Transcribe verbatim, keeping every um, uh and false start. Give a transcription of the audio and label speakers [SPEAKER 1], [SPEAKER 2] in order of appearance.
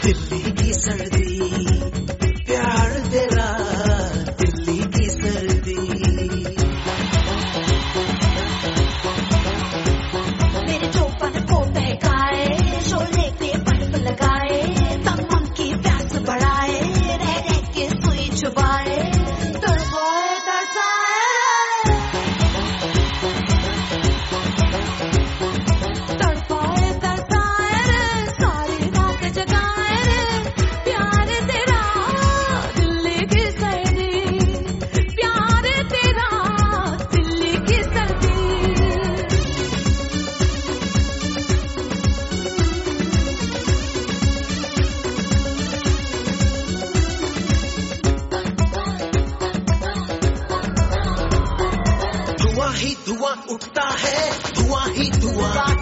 [SPEAKER 1] दिल्ली की सर्दी, प्यार तेरा दिल्ली की सर्दी।
[SPEAKER 2] मेरे चौपन को बहकाए, शोले पे बल्ब लगाए, तमम की प्यास बढ़ाए, रह रह के सुई चुबाए, तड़पाए तरसाए, तड़पाए तरसाए रे, सारी रात जगाए रे, प्यार तेरा दिल्ली की सर्दी, प्यार तेरा दिल्ली की सर्दी।
[SPEAKER 1] धुआं ही धुआं उठता है, धुआं ही धुआं,